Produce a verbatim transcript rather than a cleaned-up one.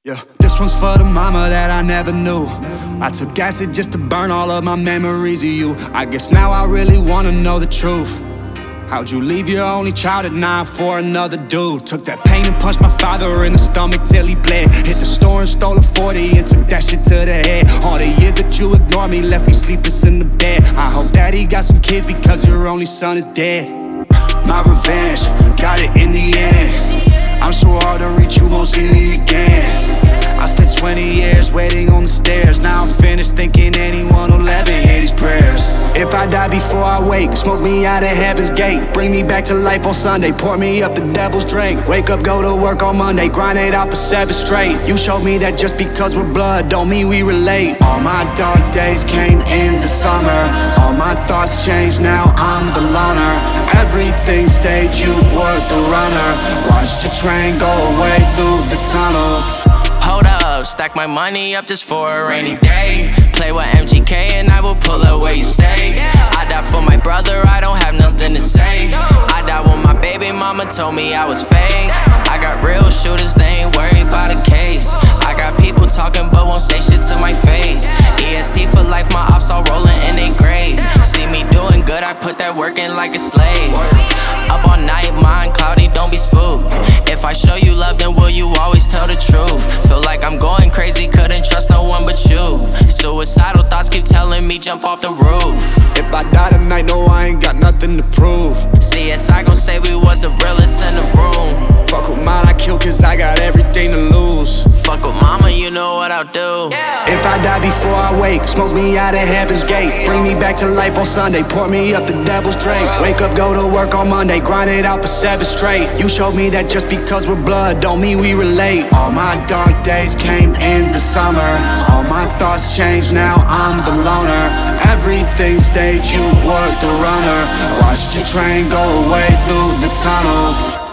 Yeah, this one's for the mama that I never knew. I took acid just to burn all of my memories of you. I guess now I really wanna know the truth. How'd you leave your only child at nine for another dude? Took that pain and punched my father in the stomach till he bled. Hit the store and stole a forty and took that shit to the head. All the years that you ignored me left me sleepless in the bed. I hope daddy got some kids because your only son is dead. My revenge, got it in the end. I'm so hard to reach, you won't see me again. I spent twenty years waiting on the stairs. Now I'm finished thinking anyone will ever hear these prayers. If I die before I wake, smoke me out of heaven's gate. Bring me back to life on Sunday, pour me up the devil's drink. Wake up, go to work on Monday, grind it out for seven straight. You showed me that just because we're blood don't mean we relate. All my dark days came in the summer. All my thoughts changed, now I'm the loner. Everything stayed, you were the runner. Watched the train go away through the tunnels. Hold up, stack my money up just for a rainy day. Play with M G K and I will pull up where you stay. I died for my brother, I don't have nothing to say. I died when my baby mama told me I was fake. I got real shooters, they ain't worried about a case. I got people talking but won't say shit to my face. E S T for life, my ops all rolling in they grave. See me doing good, I put that work in like a slave. Up all night, mind cloudy, don't be spooked. If I show you love, then will you always tell the truth? Feel like I'm going crazy, couldn't trust no one but you. Suicidal thoughts keep telling me jump off the roof. If I die tonight, no, I ain't got nothing to prove. C S I gon' say we was the realest in the room. Fuck with mine, I kill cause I got everything to lose. Fuck with mama, you know what I'll do. If I die before I wake, smoke me out of heaven's gate. Bring me back to life on Sunday, pour me up the devil's drink. Wake up, go to work on Monday, grind it out for seven straight. You showed me that just because we're blood don't mean we relate. All my dark days came in the summer. All my thoughts changed, now I'm the loner. Everything stayed, you were the runner. Watched the train go away through the tunnels.